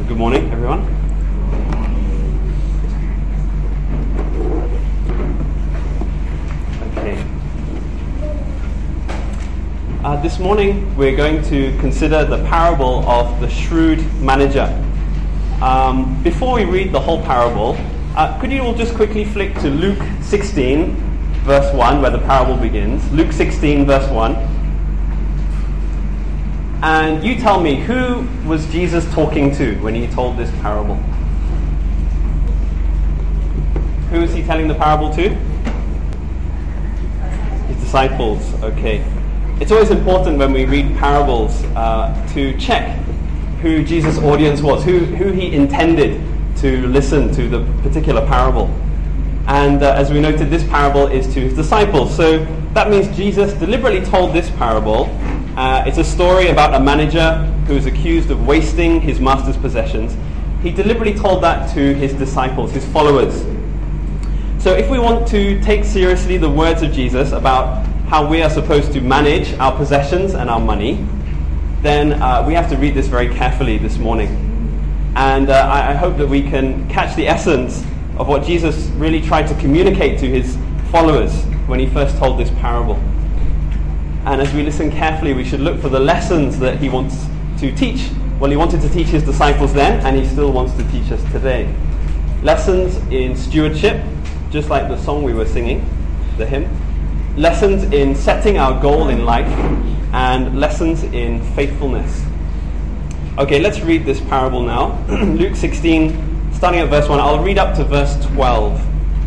Good morning, everyone. Okay. This morning we're going to consider the parable of the shrewd manager. Before we read the whole parable, could you all just quickly flick to Luke 16, verse 1, where the parable begins. Luke 16, verse 1. And you tell me, who was Jesus talking to when he told this parable? Who is he telling the parable to? His disciples. Okay. It's always important when we read parables to check who Jesus' audience was, who he intended to listen to the particular parable. And as we noted, this parable is to his disciples. So that means Jesus deliberately told this parable. It's a story about a manager who is accused of wasting his master's possessions. He deliberately told that to his disciples, his followers. So if we want to take seriously the words of Jesus about how we are supposed to manage our possessions and our money, then we have to read this very carefully this morning. And I hope that we can catch the essence of what Jesus really tried to communicate to his followers when he first told this parable. And as we listen carefully, we should look for the lessons that he wants to teach. Well, he wanted to teach his disciples then, and he still wants to teach us today. Lessons in stewardship, just like the song we were singing, the hymn. Lessons in setting our goal in life, and lessons in faithfulness. Okay, let's read this parable now. Luke 16, starting at verse 1. I'll read up to verse 12.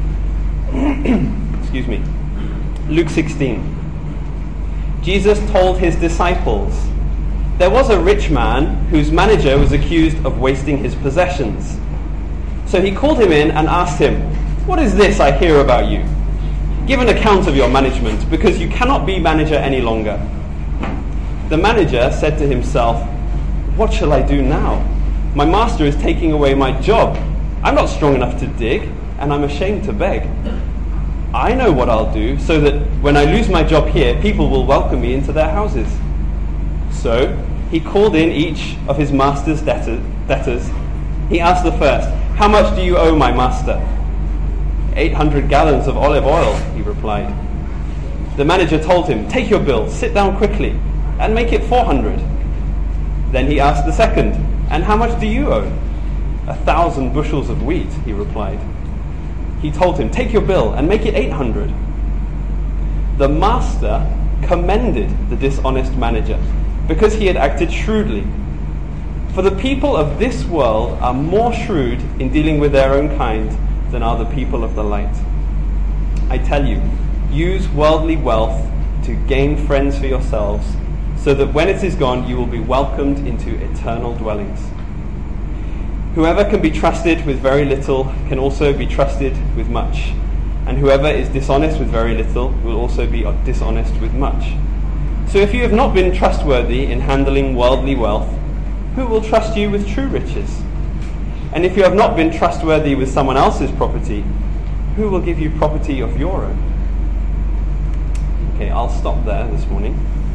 Excuse me. Luke 16. Jesus told his disciples, "There was a rich man whose manager was accused of wasting his possessions. So he called him in and asked him, 'What is this I hear about you? Give an account of your management, because you cannot be manager any longer.' The manager said to himself, 'What shall I do now? My master is taking away my job. I'm not strong enough to dig, and I'm ashamed to beg. I know what I'll do, so that when I lose my job here, people will welcome me into their houses.' So he called in each of his master's debtors. He asked the first, 'How much do you owe my master?' 800 gallons of olive oil," he replied. The manager told him, "Take your bill, sit down quickly, and make it 400. Then he asked the second, "And how much do you owe?" 1,000 bushels of wheat," he replied. He told him, "Take your bill and make it 800. The master commended the dishonest manager because he had acted shrewdly. For the people of this world are more shrewd in dealing with their own kind than are the people of the light. I tell you, use worldly wealth to gain friends for yourselves, so that when it is gone, you will be welcomed into eternal dwellings. Whoever can be trusted with very little can also be trusted with much, and whoever is dishonest with very little will also be dishonest with much. So if you have not been trustworthy in handling worldly wealth, who will trust you with true riches? And if you have not been trustworthy with someone else's property, who will give you property of your own?" Okay, I'll stop there this morning.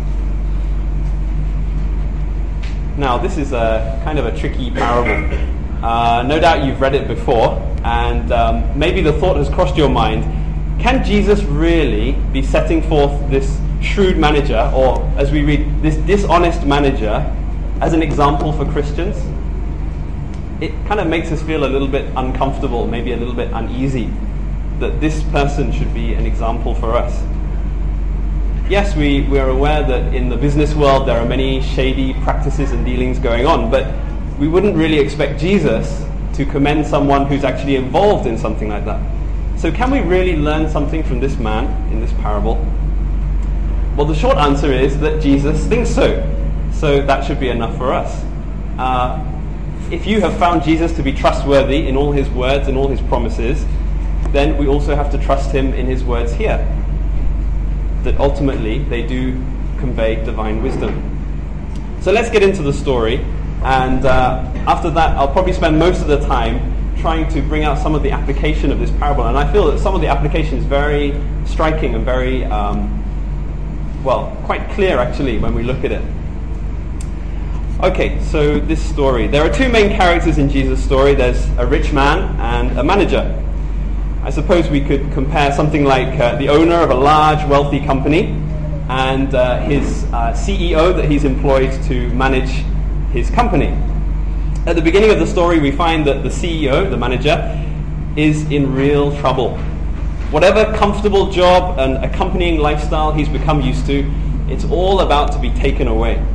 Now, this is a kind of a tricky parable. No doubt you've read it before, and maybe the thought has crossed your mind, can Jesus really be setting forth this shrewd manager, or as we read, this dishonest manager, as an example for Christians? It kind of makes us feel a little bit uncomfortable, maybe a little bit uneasy, that this person should be an example for us. Yes, we are aware that in the business world there are many shady practices and dealings going on, but we wouldn't really expect Jesus to commend someone who's actually involved in something like that. So can we really learn something from this man in this parable? Well, the short answer is that Jesus thinks so. So that should be enough for us. If you have found Jesus to be trustworthy in all his words and all his promises, then we also have to trust him in his words here, that ultimately they do convey divine wisdom. So let's get into the story. And after that, I'll probably spend most of the time trying to bring out some of the application of this parable. And I feel that some of the application is very striking and very, quite clear actually when we look at it. Okay, so this story. There are two main characters in Jesus' story. There's a rich man and a manager. I suppose we could compare something like the owner of a large, wealthy company and his CEO that he's employed to manage his company. At the beginning of the story, we find that the CEO, the manager, is in real trouble. Whatever comfortable job and accompanying lifestyle he's become used to, it's all about to be taken away.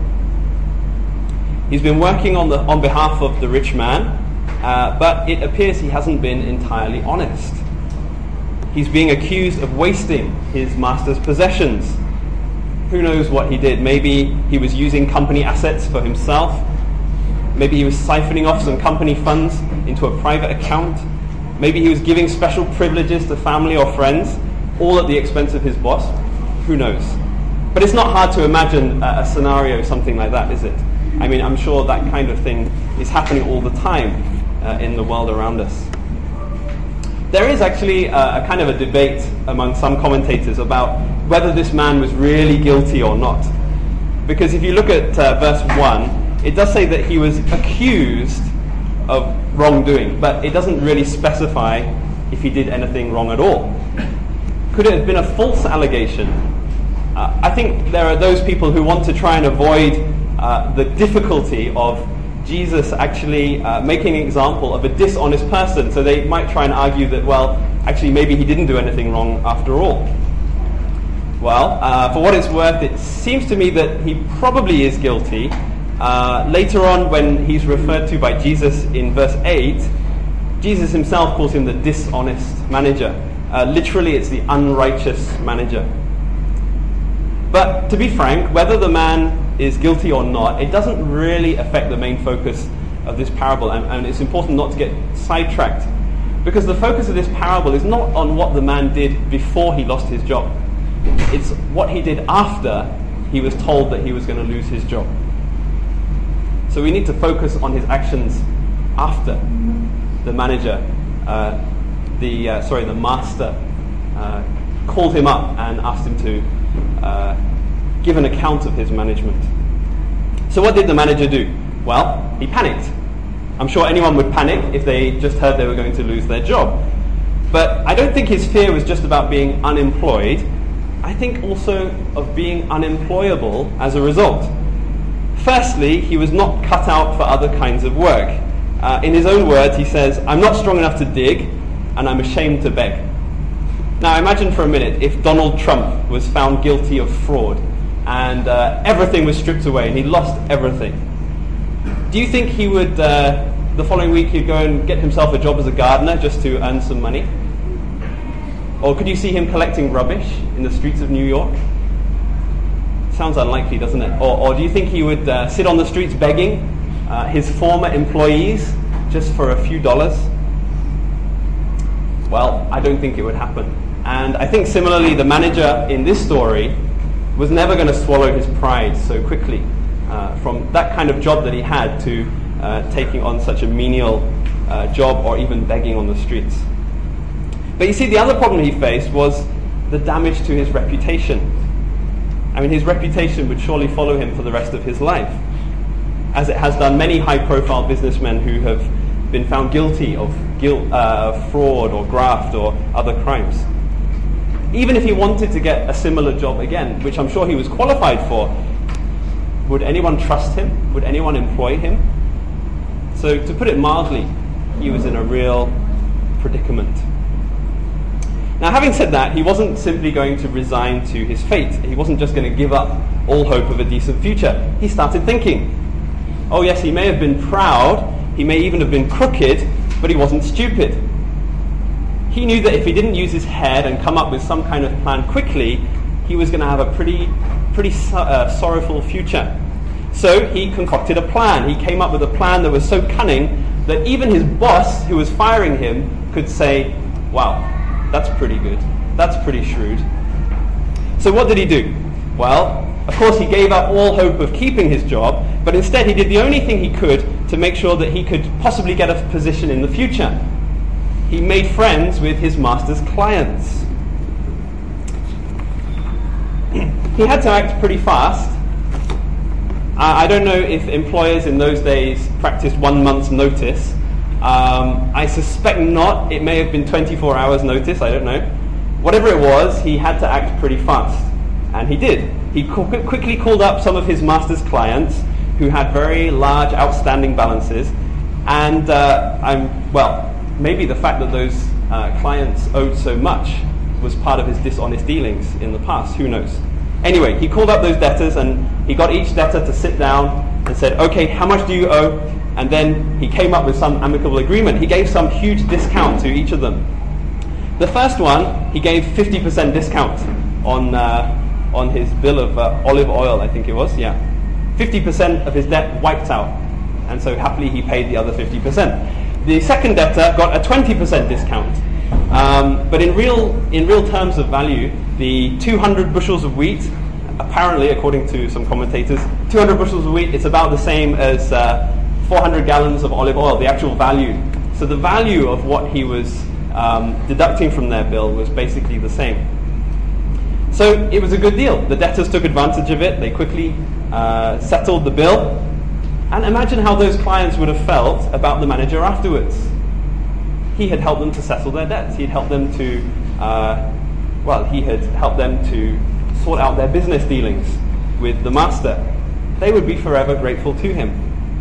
He's been working on behalf of the rich man, but it appears he hasn't been entirely honest. He's being accused of wasting his master's possessions. Who knows what he did? Maybe he was using company assets for himself. Maybe he was siphoning off some company funds into a private account. Maybe he was giving special privileges to family or friends, all at the expense of his boss. Who knows? But it's not hard to imagine a scenario something like that, is it? I mean, I'm sure that kind of thing is happening all the time in the world around us. There is actually a kind of a debate among some commentators about whether this man was really guilty or not. Because if you look at verse 1, it does say that he was accused of wrongdoing, but it doesn't really specify if he did anything wrong at all. Could it have been a false allegation? I think there are those people who want to try and avoid the difficulty of Jesus actually making an example of a dishonest person. So they might try and argue that, well, actually maybe he didn't do anything wrong after all. Well, for what it's worth, it seems to me that he probably is guilty. Later on, when he's referred to by Jesus in verse 8, Jesus himself calls him the dishonest manager. Literally, it's the unrighteous manager. But to be frank, whether the man is guilty or not, it doesn't really affect the main focus of this parable, and it's important not to get sidetracked, because the focus of this parable is not on what the man did before he lost his job. It's what he did after he was told that he was going to lose his job. So we need to focus on his actions after the manager, the master called him up and asked him to give an account of his management. So what did the manager do? Well, he panicked. I'm sure anyone would panic if they just heard they were going to lose their job. But I don't think his fear was just about being unemployed. I think also of being unemployable as a result. Firstly, he was not cut out for other kinds of work. In his own words, he says, "I'm not strong enough to dig, and I'm ashamed to beg." Now imagine for a minute if Donald Trump was found guilty of fraud and everything was stripped away and he lost everything. Do you think he would, the following week, he'd go and get himself a job as a gardener just to earn some money? Or could you see him collecting rubbish in the streets of New York? Sounds unlikely, doesn't it? Or do you think he would sit on the streets begging his former employees just for a few dollars? Well, I don't think it would happen. And I think similarly, the manager in this story was never going to swallow his pride so quickly from that kind of job that he had to taking on such a menial job or even begging on the streets. But you see, the other problem he faced was the damage to his reputation. I mean, his reputation would surely follow him for the rest of his life, as it has done many high-profile businessmen who have been found guilty of fraud or graft or other crimes. Even if he wanted to get a similar job again, which I'm sure he was qualified for, would anyone trust him? Would anyone employ him? So to put it mildly, he was in a real predicament. Now, having said that, he wasn't simply going to resign to his fate. He wasn't just going to give up all hope of a decent future. He started thinking. Oh yes, he may have been proud, he may even have been crooked, but he wasn't stupid. He knew that if he didn't use his head and come up with some kind of plan quickly, he was going to have a pretty sorrowful future. So he concocted a plan. He came up with a plan that was so cunning that even his boss, who was firing him, could say, "Wow, that's pretty good. That's pretty shrewd." So what did he do? Well, of course he gave up all hope of keeping his job, but instead he did the only thing he could to make sure that he could possibly get a position in the future. He made friends with his master's clients. He had to act pretty fast. I don't know if employers in those days practiced 1 month's notice. I suspect not. It may have been 24 hours notice, I don't know. Whatever it was, he had to act pretty fast. And he did. He quickly called up some of his master's clients who had very large outstanding balances. And maybe the fact that those clients owed so much was part of his dishonest dealings in the past. Who knows? Anyway, he called up those debtors and he got each debtor to sit down and said, okay, how much do you owe? And then he came up with some amicable agreement. He gave some huge discount to each of them. The first one, he gave 50% discount on his bill of olive oil, I think it was. Yeah, 50% of his debt wiped out. And so happily he paid the other 50%. The second debtor got a 20% discount. But in real terms of value, the 200 bushels of wheat, apparently, according to some commentators, 200 bushels of wheat, it's about the same as 400 gallons of olive oil, the actual value. So the value of what he was deducting from their bill was basically the same. So it was a good deal. The debtors took advantage of it. They quickly settled the bill. And imagine how those clients would have felt about the manager afterwards. He had helped them to settle their debts. He had helped them to sort out their business dealings with the master. They would be forever grateful to him.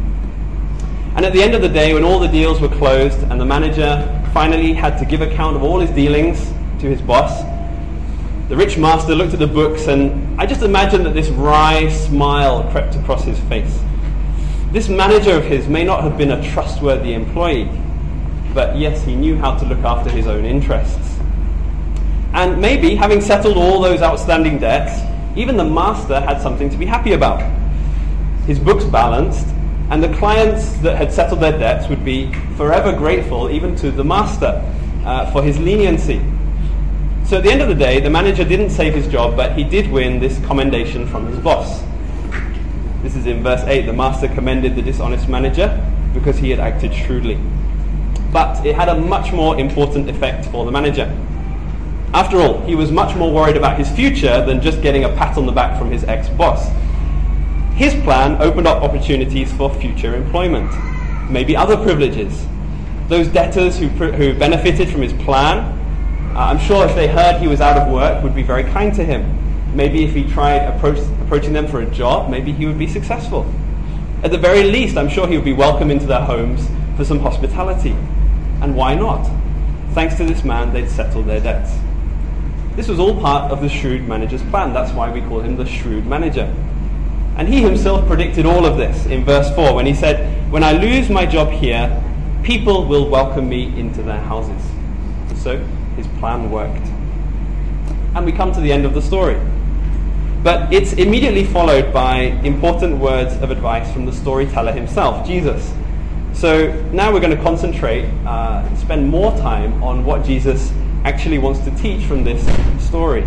And at the end of the day, when all the deals were closed and the manager finally had to give account of all his dealings to his boss, the rich master looked at the books, and I just imagine that this wry smile crept across his face. This manager of his may not have been a trustworthy employee, but yes, he knew how to look after his own interests. And maybe, having settled all those outstanding debts, even the master had something to be happy about. His books balanced, and the clients that had settled their debts would be forever grateful even to the master for his leniency. So at the end of the day, the manager didn't save his job, but he did win this commendation from his boss. This is in verse 8. The master commended the dishonest manager because he had acted shrewdly. But it had a much more important effect for the manager. After all, he was much more worried about his future than just getting a pat on the back from his ex-boss. His plan opened up opportunities for future employment, maybe other privileges. Those debtors who benefited from his plan, I'm sure if they heard he was out of work, would be very kind to him. Maybe if he tried approaching them for a job, maybe he would be successful. At the very least, I'm sure he would be welcome into their homes for some hospitality. And why not? Thanks to this man, they'd settled their debts. This was all part of the shrewd manager's plan. That's why we call him the shrewd manager. And he himself predicted all of this in verse 4 when he said, "When I lose my job here, people will welcome me into their houses." So his plan worked. And we come to the end of the story. But it's immediately followed by important words of advice from the storyteller himself, Jesus. So now we're going to concentrate, spend more time on what Jesus actually wants to teach from this story.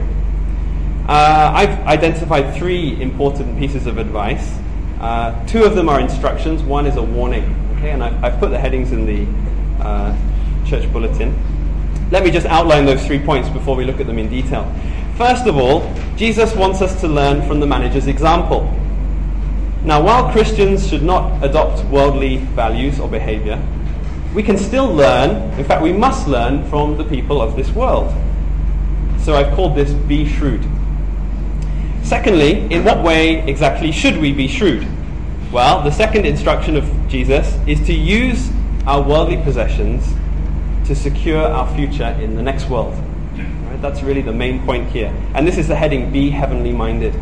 I've identified 3 important pieces of advice. 2 of them are instructions. One is a warning. Okay, and I've put the headings in the church bulletin. Let me just outline those 3 points before we look at them in detail. First of all, Jesus wants us to learn from the manager's example. Now, while Christians should not adopt worldly values or behavior, we can still learn, in fact we must learn from the people of this world. So I've called this Be Shrewd. Secondly, in what way exactly should we be shrewd? Well, the second instruction of Jesus is to use our worldly possessions to secure our future in the next world. Right? That's really the main point here. And this is the heading, Be Heavenly Minded.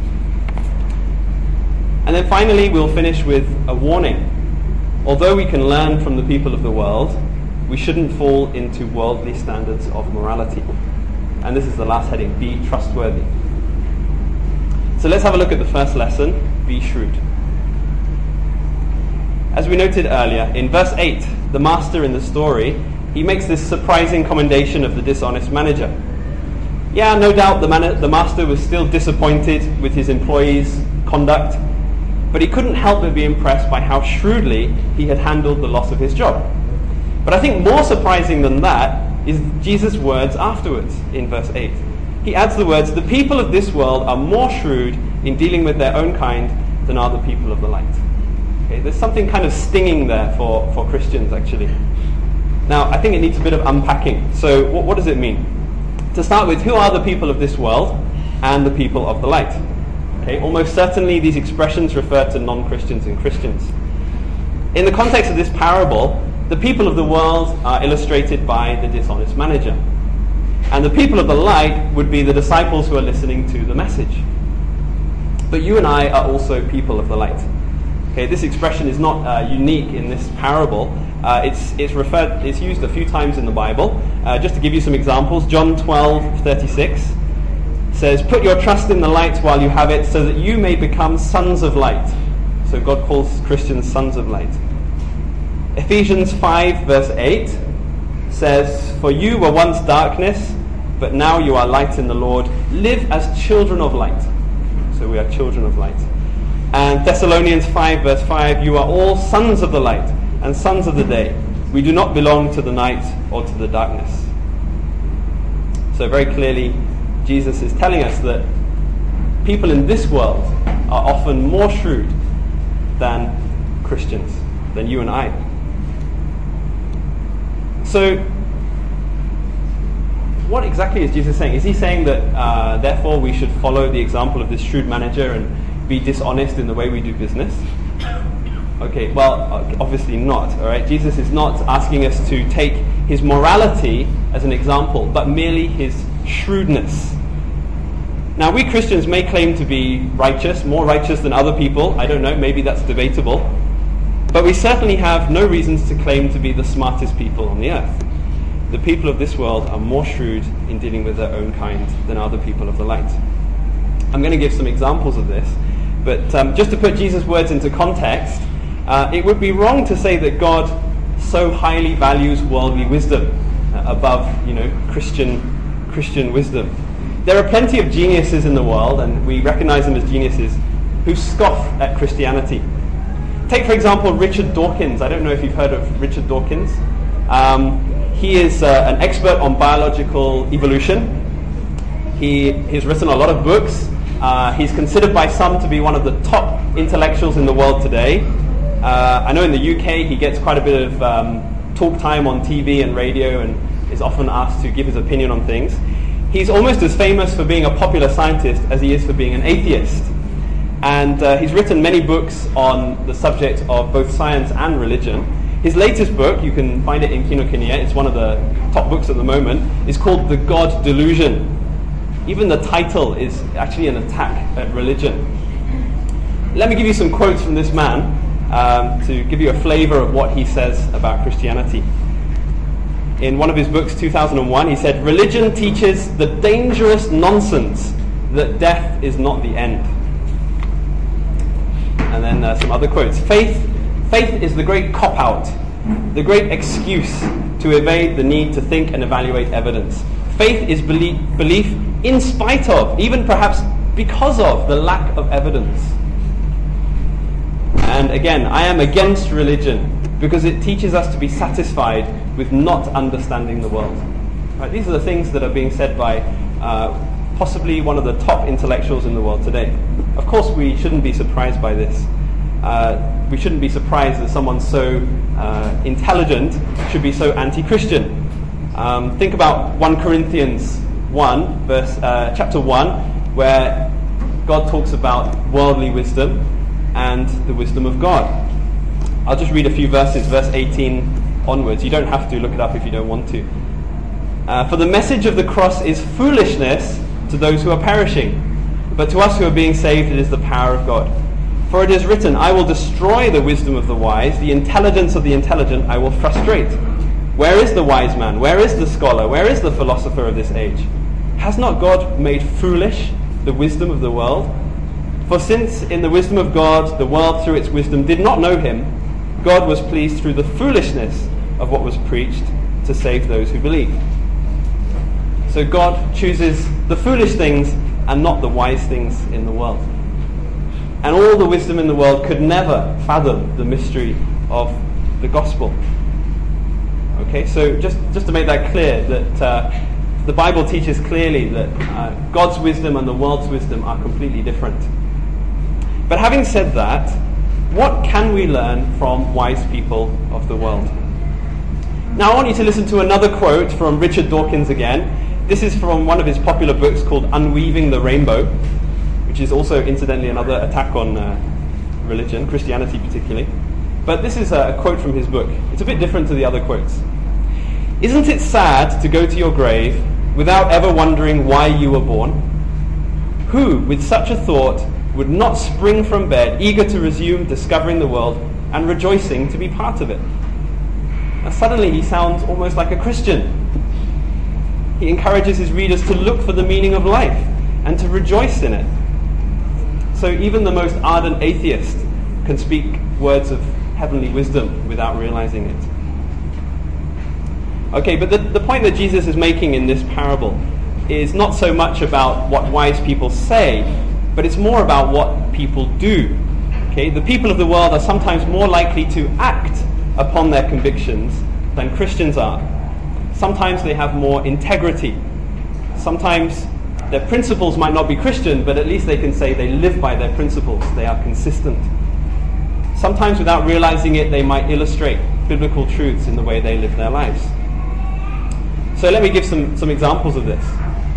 And then finally, we'll finish with a warning. Although we can learn from the people of the world, we shouldn't fall into worldly standards of morality. And this is the last heading, Be Trustworthy. So let's have a look at the first lesson, Be Shrewd. As we noted earlier, in verse 8, the master in the story, he makes this surprising commendation of the dishonest manager. Yeah, no doubt the master was still disappointed with his employees' conduct, but he couldn't help but be impressed by how shrewdly he had handled the loss of his job. But I think more surprising than that is Jesus' words afterwards in verse 8. He adds the words, "The people of this world are more shrewd in dealing with their own kind than are the people of the light. Okay, there's something kind of stinging there for Christians, actually. Now, I think it needs a bit of unpacking. So what does it mean? To start with, who are the people of this world and the people of the light? Okay, almost certainly these expressions refer to non-Christians and Christians. In the context of this parable, the people of the world are illustrated by the dishonest manager. And the people of the light would be the disciples who are listening to the message. But you and I are also people of the light. Okay, this expression is not unique in this parable. It's used a few times in the Bible. Just to give you some examples, John 12:36 says, "Put your trust in the light while you have it, so that you may become sons of light." So God calls Christians sons of light. Ephesians 5 verse 8 says, "For you were once darkness, but now you are light in the Lord. Live as children of light." So we are children of light. And Thessalonians 5 verse 5, "You are all sons of the light and sons of the day. We do not belong to the night or to the darkness." So very clearly, Jesus is telling us that people in this world are often more shrewd than Christians, than you and I. So, what exactly is Jesus saying? Is he saying that therefore we should follow the example of this shrewd manager and be dishonest in the way we do business? Okay, well, obviously not, all right? Jesus is not asking us to take his morality as an example, but merely his shrewdness. Now, we Christians may claim to be righteous, more righteous than other people. I don't know, maybe that's debatable. But we certainly have no reasons to claim to be the smartest people on the earth. The people of this world are more shrewd in dealing with their own kind than are the people of the light. I'm going to give some examples of this. But just to put Jesus' words into context, it would be wrong to say that God so highly values worldly wisdom above, Christian wisdom. There are plenty of geniuses in the world, and we recognize them as geniuses, who scoff at Christianity. Take, for example, Richard Dawkins. I don't know if you've heard of Richard Dawkins. He is an expert on biological evolution. He's written a lot of books. He's considered by some to be one of the top intellectuals in the world today. I know in the UK he gets quite a bit of talk time on TV and radio and is often asked to give his opinion on things. He's almost as famous for being a popular scientist as he is for being an atheist. And he's written many books on the subject of both science and religion. His latest book, you can find it in Kinokuniya, it's one of the top books at the moment, is called The God Delusion. Even the title is actually an attack at religion. Let me give you some quotes from this man to give you a flavor of what he says about Christianity. In one of his books, 2001, he said, "Religion teaches the dangerous nonsense that death is not the end." And then some other quotes. Faith is the great cop-out, the great excuse to evade the need to think and evaluate evidence. Faith is belief in spite of, even perhaps because of, the lack of evidence. And again, I am against religion because it teaches us to be satisfied with not understanding the world. Right, these are the things that are being said by possibly one of the top intellectuals in the world today. Of course, we shouldn't be surprised by this. We shouldn't be surprised that someone so intelligent should be so anti-Christian. Think about 1 Corinthians 1, chapter 1, where God talks about worldly wisdom and the wisdom of God. I'll just read a few verses, verse 18 onwards. You don't have to look it up if you don't want to. "For the message of the cross is foolishness to those who are perishing, but to us who are being saved it is the power of God. For it is written, I will destroy the wisdom of the wise, the intelligence of the intelligent I will frustrate. Where is the wise man? Where is the scholar? Where is the philosopher of this age? Has not God made foolish the wisdom of the world? For since in the wisdom of God the world through its wisdom did not know him, God was pleased through the foolishness of what was preached to save those who believe." So God chooses the foolish things and not the wise things in the world. And all the wisdom in the world could never fathom the mystery of the gospel. Okay, so just to make that clear, that the Bible teaches clearly that God's wisdom and the world's wisdom are completely different. But having said that, what can we learn from wise people of the world? Now I want you to listen to another quote from Richard Dawkins again. This is from one of his popular books called Unweaving the Rainbow, which is also incidentally another attack on religion, Christianity particularly. But this is a quote from his book. It's a bit different to the other quotes. "Isn't it sad to go to your grave without ever wondering why you were born? Who, with such a thought, would not spring from bed, eager to resume discovering the world and rejoicing to be part of it?" Now suddenly he sounds almost like a Christian. He encourages his readers to look for the meaning of life and to rejoice in it. So even the most ardent atheist can speak words of heavenly wisdom without realizing it. Okay, but the point that Jesus is making in this parable is not so much about what wise people say, but it's more about what people do. Okay, the people of the world are sometimes more likely to act upon their convictions than Christians are. Sometimes they have more integrity. Sometimes their principles might not be Christian, but at least they can say they live by their principles. They are consistent. Sometimes without realizing it, they might illustrate biblical truths in the way they live their lives. So let me give some examples of this.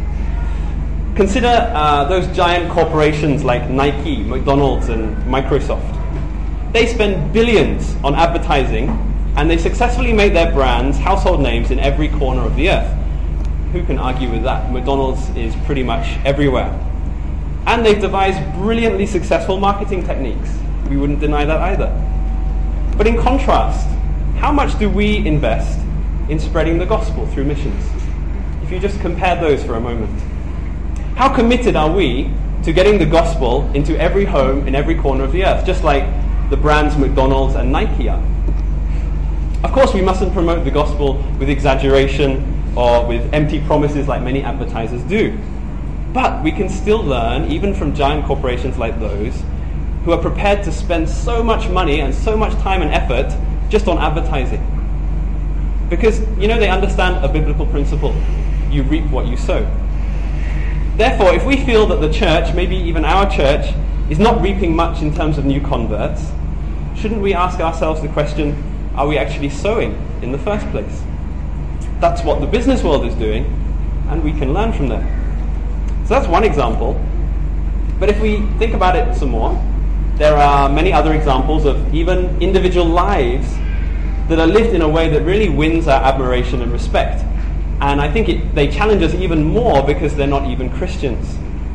Consider those giant corporations like Nike, McDonald's, and Microsoft. They spend billions on advertising, and they successfully make their brands household names in every corner of the earth. Who can argue with that? McDonald's is pretty much everywhere. And they've devised brilliantly successful marketing techniques. We wouldn't deny that either. But in contrast, how much do we invest in spreading the gospel through missions? If you just compare those for a moment. How committed are we to getting the gospel into every home in every corner of the earth, just like the brands McDonald's and Nike are? Of course, we mustn't promote the gospel with exaggeration or with empty promises like many advertisers do. But we can still learn, even from giant corporations like those, who are prepared to spend so much money and so much time and effort just on advertising. Because, they understand a biblical principle. You reap what you sow. Therefore, if we feel that the church, maybe even our church, is not reaping much in terms of new converts, shouldn't we ask ourselves the question, are we actually sowing in the first place? That's what the business world is doing, and we can learn from them. So that's one example. But if we think about it some more, there are many other examples of even individual lives that are lived in a way that really wins our admiration and respect. And I think they challenge us even more because they're not even Christians.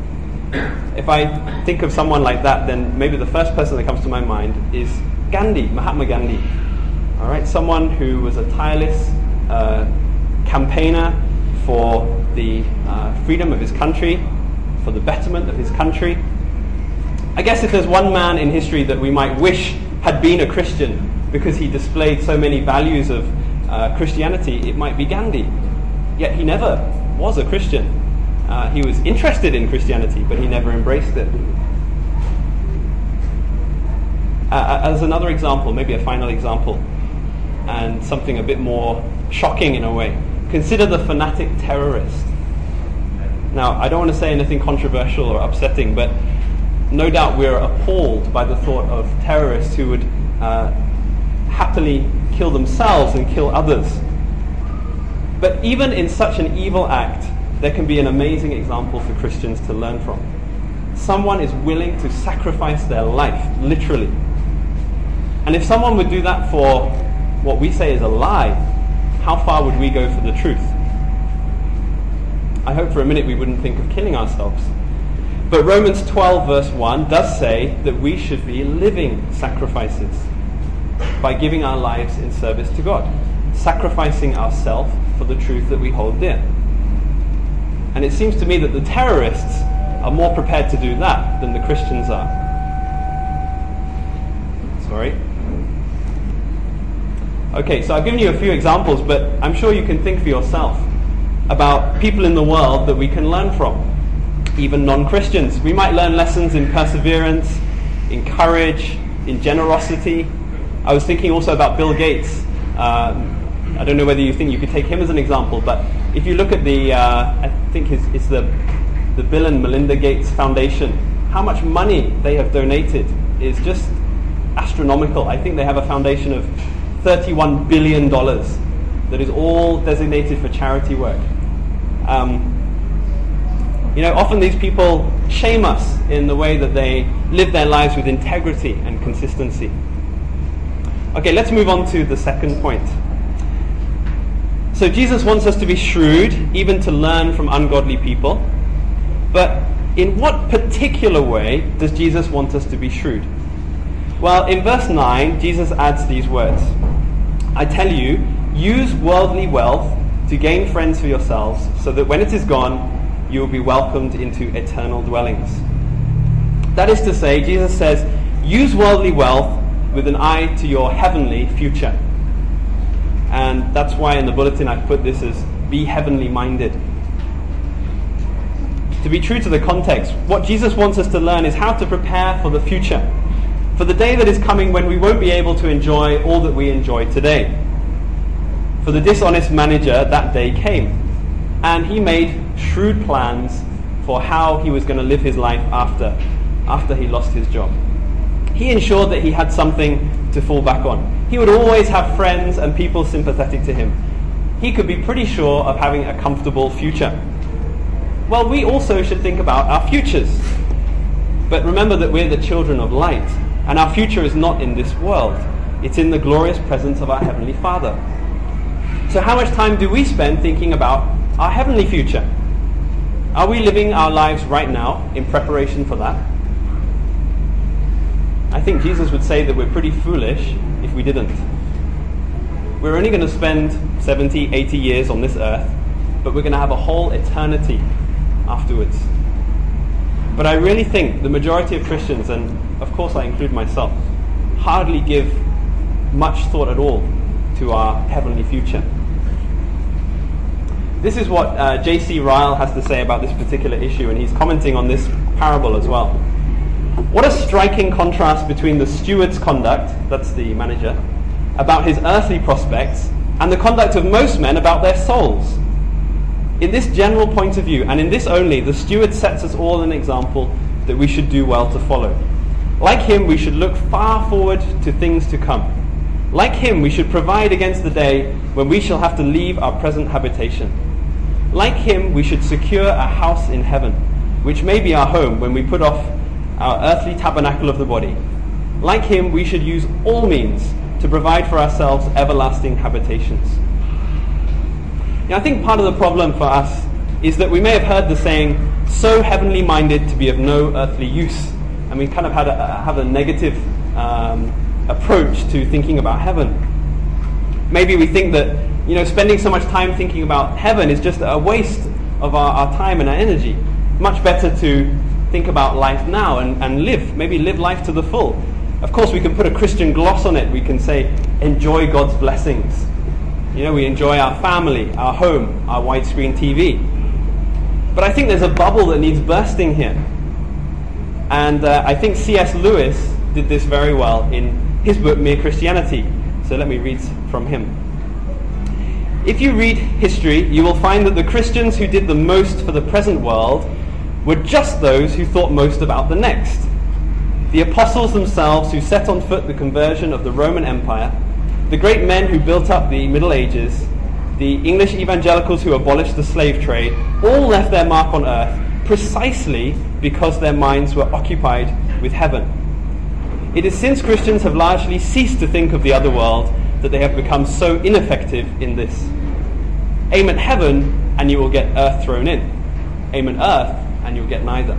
If I think of someone like that, then maybe the first person that comes to my mind is Gandhi, Mahatma Gandhi. All right, someone who was a tireless campaigner for the freedom of his country, for the betterment of his country. I guess if there's one man in history that we might wish had been a Christian because he displayed so many values of Christianity, it might be Gandhi. Yet he never was a Christian. He was interested in Christianity, but he never embraced it. As another example, maybe a final example, and something a bit more shocking in a way, consider the fanatic terrorist. Now, I don't want to say anything controversial or upsetting, but no doubt we're appalled by the thought of terrorists who would happily kill themselves and kill others. But even in such an evil act, there can be an amazing example for Christians to learn from. Someone is willing to sacrifice their life, literally. And if someone would do that for what we say is a lie, how far would we go for the truth? I hope for a minute we wouldn't think of killing ourselves. But Romans 12 verse 1 does say that we should be living sacrifices by giving our lives in service to God, sacrificing ourselves for the truth that we hold dear. And it seems to me that the terrorists are more prepared to do that than the Christians are. Sorry. Okay, so I've given you a few examples, but I'm sure you can think for yourself about people in the world that we can learn from, even non-Christians. We might learn lessons in perseverance, in courage, in generosity. I was thinking also about Bill Gates. I don't know whether you think you could take him as an example, but if you look at the, I think it's the Bill and Melinda Gates Foundation, how much money they have donated is just astronomical. I think they have a foundation of $31 billion that is all designated for charity work. Often these people shame us in the way that they live their lives with integrity and consistency. Okay, let's move on to the second point. So Jesus wants us to be shrewd, even to learn from ungodly people. But in what particular way does Jesus want us to be shrewd? Well, in verse 9, Jesus adds these words. I tell you, use worldly wealth to gain friends for yourselves, so that when it is gone, you will be welcomed into eternal dwellings. That is to say, Jesus says, use worldly wealth with an eye to your heavenly future. And that's why in the bulletin I've put this as be heavenly minded. To be true to the context, what Jesus wants us to learn is how to prepare for the future, for the day that is coming when we won't be able to enjoy all that we enjoy today. For the dishonest manager, that day came, and he made shrewd plans for how he was going to live his life after he lost his job. He ensured that he had something to fall back on. He would always have friends and people sympathetic to him. He could be pretty sure of having a comfortable future. Well, we also should think about our futures. But remember that we're the children of light, and our future is not in this world. It's in the glorious presence of our Heavenly Father. So how much time do we spend thinking about our heavenly future? Are we living our lives right now in preparation for that? I think Jesus would say that we're pretty foolish if we didn't. We're only going to spend 70, 80 years on this earth, but we're going to have a whole eternity afterwards. But I really think the majority of Christians, and of course I include myself, hardly give much thought at all to our heavenly future. This is what J.C. Ryle has to say about this particular issue, and he's commenting on this parable as well. What a striking contrast between the steward's conduct, that's the manager, about his earthly prospects, and the conduct of most men about their souls. In this general point of view, and in this only, the steward sets us all an example that we should do well to follow. Like him, we should look far forward to things to come. Like him, we should provide against the day when we shall have to leave our present habitation. Like him, we should secure a house in heaven, which may be our home when we put off our earthly tabernacle of the body. Like him, we should use all means to provide for ourselves everlasting habitations. I think part of the problem for us is that we may have heard the saying, so heavenly minded to be of no earthly use. And we kind of have a negative approach to thinking about heaven. Maybe we think that spending so much time thinking about heaven is just a waste of our time and our energy. Much better to think about life now and maybe live life to the full. Of course, we can put a Christian gloss on it. We can say, enjoy God's blessings. We enjoy our family, our home, our widescreen TV. But I think there's a bubble that needs bursting here. And I think C.S. Lewis did this very well in his book, Mere Christianity. So let me read from him. If you read history, you will find that the Christians who did the most for the present world were just those who thought most about the next. The apostles themselves who set on foot the conversion of the Roman Empire, the great men who built up the Middle Ages, the English evangelicals who abolished the slave trade, all left their mark on earth precisely because their minds were occupied with heaven. It is since Christians have largely ceased to think of the other world that they have become so ineffective in this. Aim at heaven and you will get earth thrown in. Aim at earth and you'll get neither.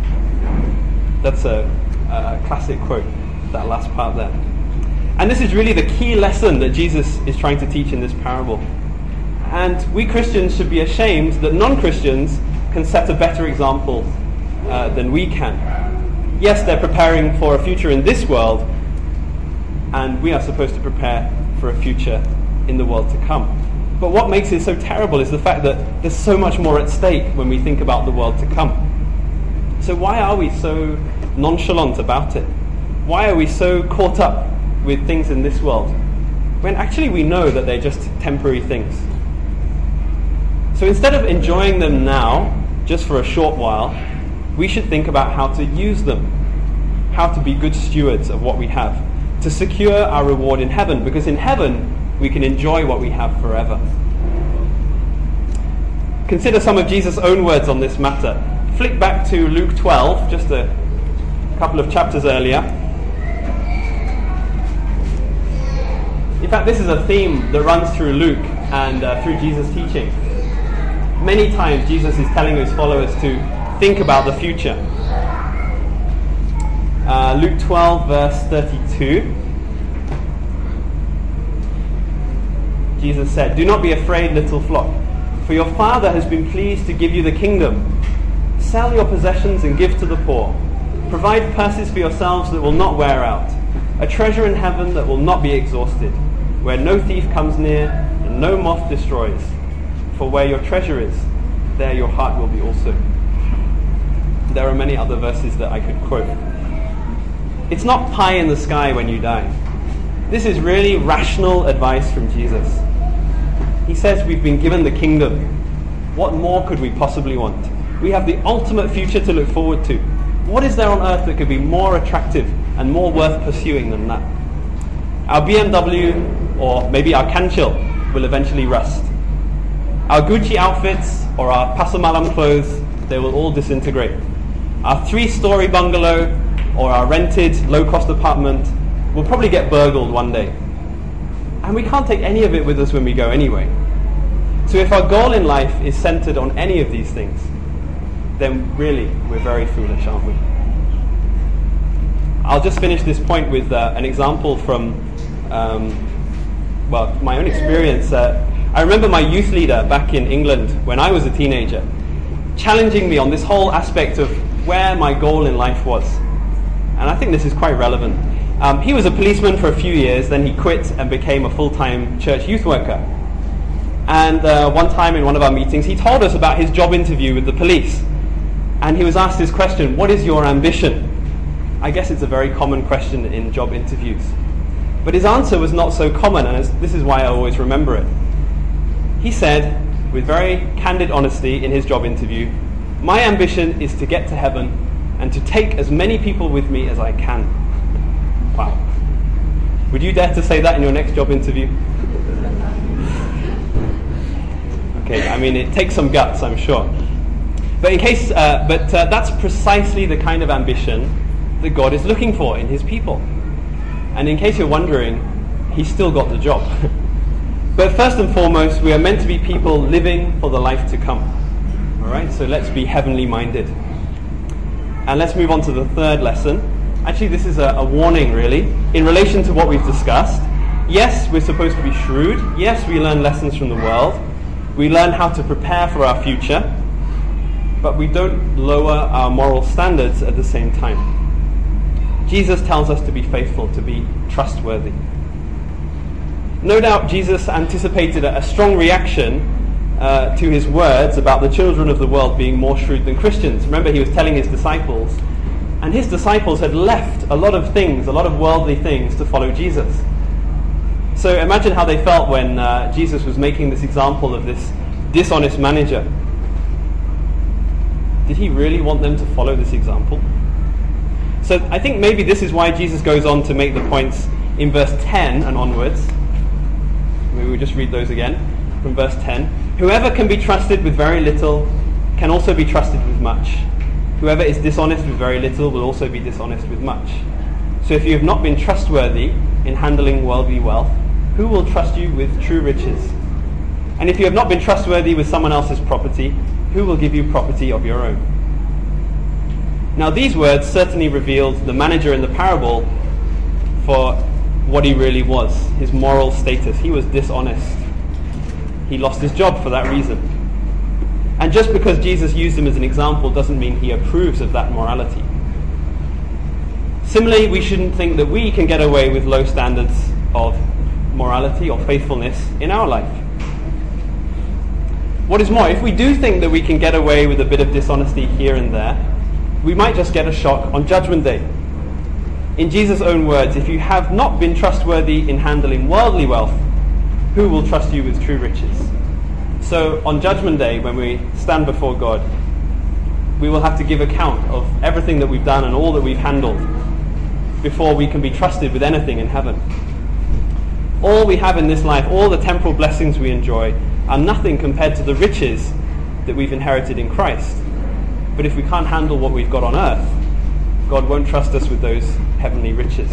That's a classic quote, that last part there. And this is really the key lesson that Jesus is trying to teach in this parable. And we Christians should be ashamed that non-Christians can set a better example than we can. Yes, they're preparing for a future in this world, and we are supposed to prepare for a future in the world to come. But what makes it so terrible is the fact that there's so much more at stake when we think about the world to come. So why are we so nonchalant about it? Why are we so caught up with things in this world, when actually we know that they're just temporary things? So instead of enjoying them now, just for a short while, we should think about how to use them, how to be good stewards of what we have, to secure our reward in heaven, because in heaven we can enjoy what we have forever. Consider some of Jesus' own words on this matter. Flick back to Luke 12, just a couple of chapters earlier. In fact, this is a theme that runs through Luke and through Jesus' teaching. Many times Jesus is telling his followers to think about the future. Luke 12, verse 32. Jesus said, "Do not be afraid, little flock, for your Father has been pleased to give you the kingdom. Sell your possessions and give to the poor. Provide purses for yourselves that will not wear out, a treasure in heaven that will not be exhausted, where no thief comes near and no moth destroys. For where your treasure is, there your heart will be also." There are many other verses that I could quote. It's not pie in the sky when you die. This is really rational advice from Jesus. He says we've been given the kingdom. What more could we possibly want? We have the ultimate future to look forward to. What is there on earth that could be more attractive and more worth pursuing than that? Our BMW, or maybe our Canchil, will eventually rust. Our Gucci outfits or our Pasamalam clothes, they will all disintegrate. Our 3-story bungalow or our rented low-cost apartment will probably get burgled one day. And we can't take any of it with us when we go anyway. So if our goal in life is centered on any of these things, then really we're very foolish, aren't we? I'll just finish this point with an example from my own experience. I remember my youth leader back in England when I was a teenager challenging me on this whole aspect of where my goal in life was. And I think this is quite relevant. He was a policeman for a few years, then he quit and became a full-time church youth worker. And one time in one of our meetings, he told us about his job interview with the police. And he was asked this question, "What is your ambition?" I guess it's a very common question in job interviews. But his answer was not so common, and this is why I always remember it. He said, with very candid honesty in his job interview, "My ambition is to get to heaven and to take as many people with me as I can." Wow. Would you dare to say that in your next job interview? Okay, I mean, it takes some guts, I'm sure. But that's precisely the kind of ambition that God is looking for in his people. And in case you're wondering, he's still got the job. But first and foremost, we are meant to be people living for the life to come. All right, so let's be heavenly minded. And let's move on to the third lesson. Actually, this is a warning, really, in relation to what we've discussed. Yes, we're supposed to be shrewd. Yes, we learn lessons from the world. We learn how to prepare for our future. But we don't lower our moral standards at the same time. Jesus tells us to be faithful, to be trustworthy. No doubt Jesus anticipated a strong reaction to his words about the children of the world being more shrewd than Christians. Remember, he was telling his disciples, and his disciples had left a lot of things, a lot of worldly things, to follow Jesus. So imagine how they felt when Jesus was making this example of this dishonest manager. Did he really want them to follow this example? So I think maybe this is why Jesus goes on to make the points in verse 10 and onwards. Maybe we'll just read those again from verse 10. "Whoever can be trusted with very little can also be trusted with much. Whoever is dishonest with very little will also be dishonest with much. So if you have not been trustworthy in handling worldly wealth, who will trust you with true riches? And if you have not been trustworthy with someone else's property, who will give you property of your own?" Now these words certainly revealed the manager in the parable for what he really was, his moral status. He was dishonest. He lost his job for that reason. And just because Jesus used him as an example doesn't mean he approves of that morality. Similarly, we shouldn't think that we can get away with low standards of morality or faithfulness in our life. What is more, if we do think that we can get away with a bit of dishonesty here and there, we might just get a shock on Judgment Day. In Jesus' own words, if you have not been trustworthy in handling worldly wealth, who will trust you with true riches? So on Judgment Day, when we stand before God, we will have to give account of everything that we've done and all that we've handled before we can be trusted with anything in heaven. All we have in this life, all the temporal blessings we enjoy, are nothing compared to the riches that we've inherited in Christ. But if we can't handle what we've got on earth, God won't trust us with those heavenly riches.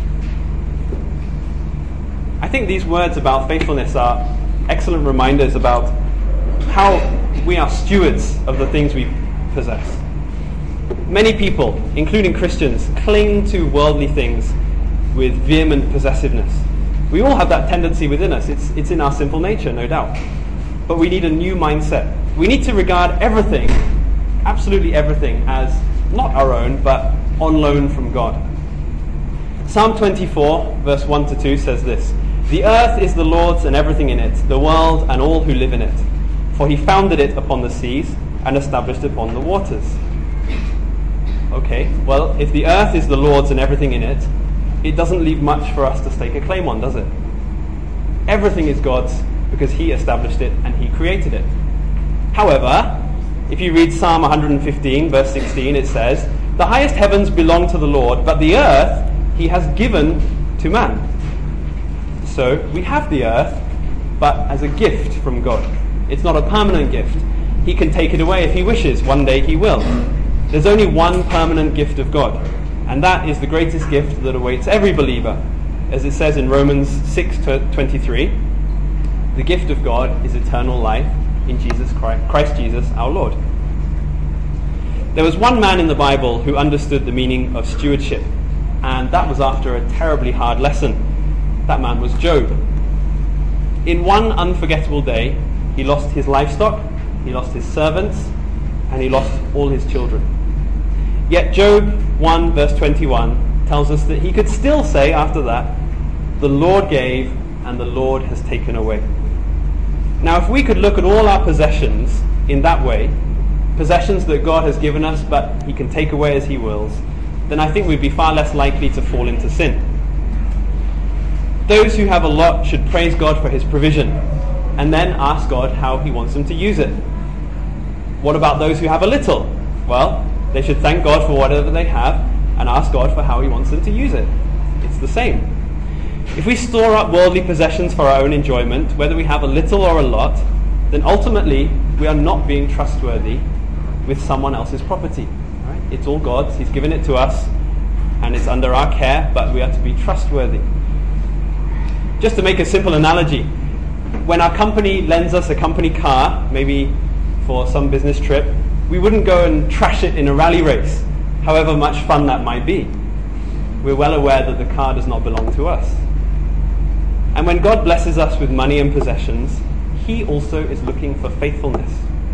I think these words about faithfulness are excellent reminders about how we are stewards of the things we possess. Many people, including Christians, cling to worldly things with vehement possessiveness. We all have that tendency within us. It's in our simple nature, no doubt. But we need a new mindset. We need to regard everything, absolutely everything, as not our own, but on loan from God. Psalm 24, verse 1 to 2 says this: "The earth is the Lord's and everything in it, the world and all who live in it. For he founded it upon the seas and established it upon the waters." Okay, well, if the earth is the Lord's and everything in it, it doesn't leave much for us to stake a claim on, does it? Everything is God's because he established it and he created it. However, if you read Psalm 115, verse 16, it says, "The highest heavens belong to the Lord, but the earth he has given to man." So we have the earth, but as a gift from God. It's not a permanent gift. He can take it away if he wishes. One day he will. There's only one permanent gift of God, and that is the greatest gift that awaits every believer. As it says in Romans 6:23, the gift of God is eternal life in Christ Jesus our Lord. There was one man in the Bible who understood the meaning of stewardship, and that was after a terribly hard lesson. That man was Job. In one unforgettable day, he lost his livestock, he lost his servants, and he lost all his children. Yet Job 1 verse 21 tells us that he could still say after that, "The Lord gave and the Lord has taken away." Now if we could look at all our possessions in that way, possessions that God has given us but he can take away as he wills, then I think we'd be far less likely to fall into sin. Those who have a lot should praise God for his provision and then ask God how he wants them to use it. What about those who have a little? Well, they should thank God for whatever they have and ask God for how he wants them to use it. It's the same. If we store up worldly possessions for our own enjoyment, whether we have a little or a lot, then ultimately we are not being trustworthy with someone else's property. Right? It's all God's. He's given it to us and it's under our care, but we are to be trustworthy. Just to make a simple analogy, when our company lends us a company car, maybe for some business trip, we wouldn't go and trash it in a rally race, however much fun that might be. We're well aware that the car does not belong to us. And when God blesses us with money and possessions, he also is looking for faithfulness.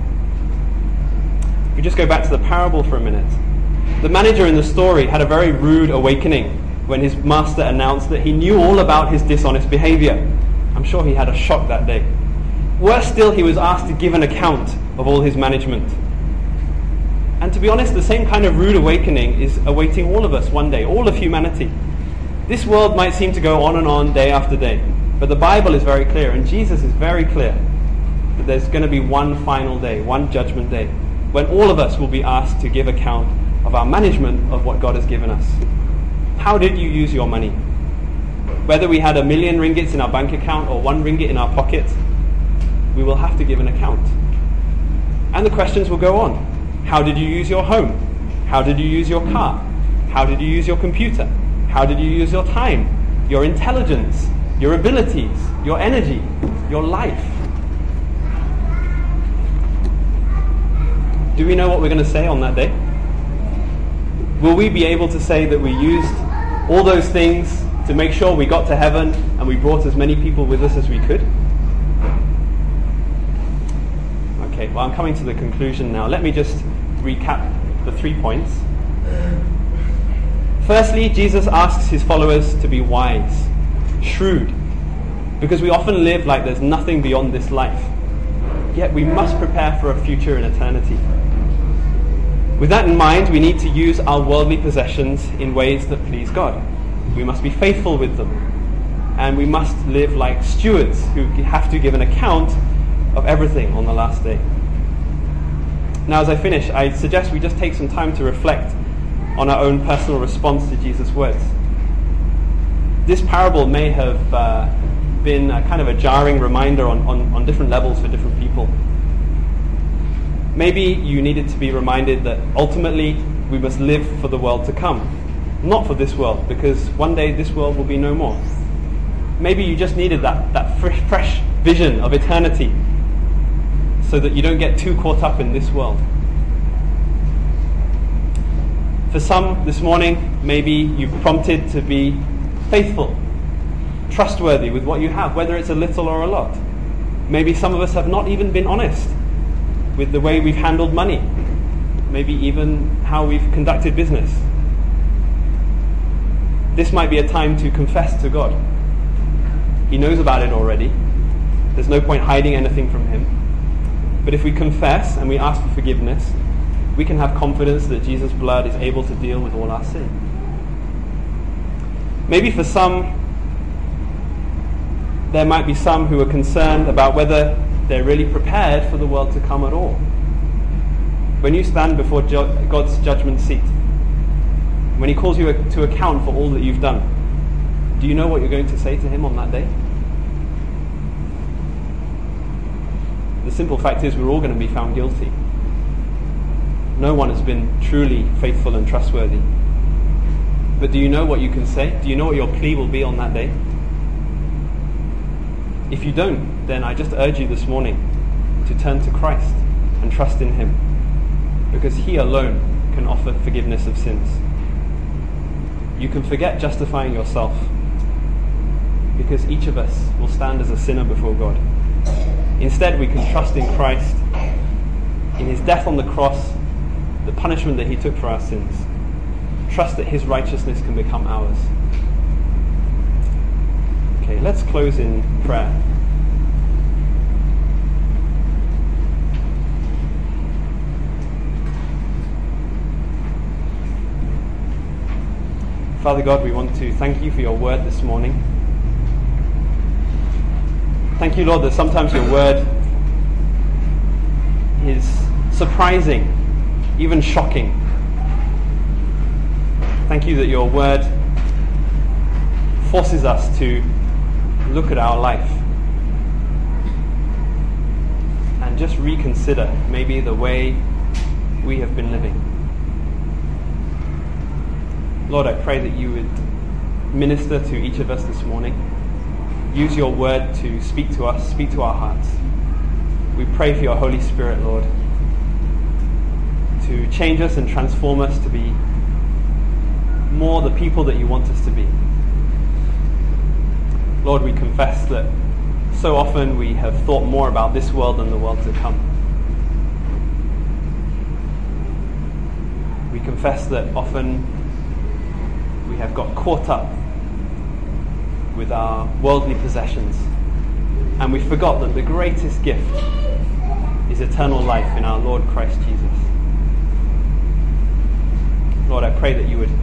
If we just go back to the parable for a minute, the manager in the story had a very rude awakening when his master announced that he knew all about his dishonest behavior. I'm sure he had a shock that day. Worse still, he was asked to give an account of all his management. And to be honest, the same kind of rude awakening is awaiting all of us one day, all of humanity. This world might seem to go on and on day after day, but the Bible is very clear, and Jesus is very clear, that there's going to be one final day, one judgment day, when all of us will be asked to give account of our management of what God has given us. How did you use your money? Whether we had 1 million ringgits in our bank account or 1 ringgit in our pocket, we will have to give an account. And the questions will go on. How did you use your home? How did you use your car? How did you use your computer? How did you use your time, your intelligence, your abilities, your energy, your life? Do we know what we're going to say on that day? Will we be able to say that we used all those things to make sure we got to heaven and we brought as many people with us as we could? Okay, well, I'm coming to the conclusion now. Let me just recap the 3 points. Firstly, Jesus asks his followers to be wise, shrewd, because we often live like there's nothing beyond this life. Yet we must prepare for a future in eternity. With that in mind, we need to use our worldly possessions in ways that please God. We must be faithful with them. And we must live like stewards who have to give an account of everything on the last day. Now, as I finish, I suggest we just take some time to reflect on our own personal response to Jesus' words. This parable may have been a kind of a jarring reminder on different levels for different people. Maybe you needed to be reminded that ultimately we must live for the world to come, not for this world, because one day this world will be no more. Maybe you just needed that fresh vision of eternity so that you don't get too caught up in this world. For some this morning, maybe you're prompted to be faithful, trustworthy with what you have, whether it's a little or a lot. Maybe some of us have not even been honest with the way we've handled money, maybe even how we've conducted business. This might be a time to confess to God. He knows about it already. There's no point hiding anything from him. But if we confess and we ask for forgiveness, we can have confidence that Jesus' blood is able to deal with all our sin. Maybe for some, there might be some who are concerned about whether they're really prepared for the world to come at all. When you stand before God's judgment seat, when he calls you to account for all that you've done, do you know what you're going to say to him on that day? The simple fact is we're all going to be found guilty. No one has been truly faithful and trustworthy. But do you know what you can say? Do you know what your plea will be on that day? If you don't, then I just urge you this morning to turn to Christ and trust in him, because he alone can offer forgiveness of sins. You can forget justifying yourself, because each of us will stand as a sinner before God. Instead, we can trust in Christ, in his death on the cross, the punishment that he took for our sins. Trust that his righteousness can become ours. Okay, let's close in prayer. Father God, we want to thank you for your word this morning. Thank you, Lord, that sometimes your word is surprising, even shocking. Thank you that your word forces us to look at our life and just reconsider maybe the way we have been living. Lord, I pray that you would minister to each of us this morning. Use your word to speak to us, speak to our hearts. We pray for your Holy Spirit, Lord, to change us and transform us to be more the people that you want us to be. Lord, we confess that so often we have thought more about this world than the world to come. We confess that often we have got caught up with our worldly possessions, and we forgot that the greatest gift is eternal life in our Lord Christ Jesus. Lord, I pray that you would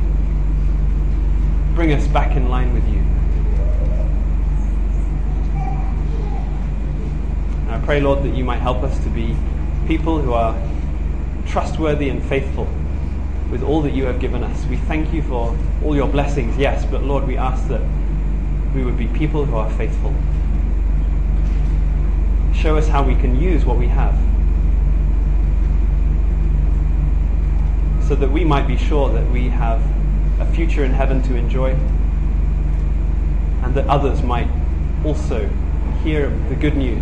bring us back in line with you. And I pray, Lord, that you might help us to be people who are trustworthy and faithful with all that you have given us. We thank you for all your blessings, yes, but Lord, we ask that we would be people who are faithful. Show us how we can use what we have, so that we might be sure that we have a future in heaven to enjoy, and that others might also hear the good news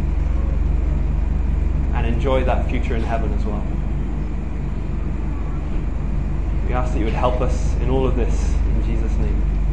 and enjoy that future in heaven as well. We ask that you would help us in all of this, in Jesus' name.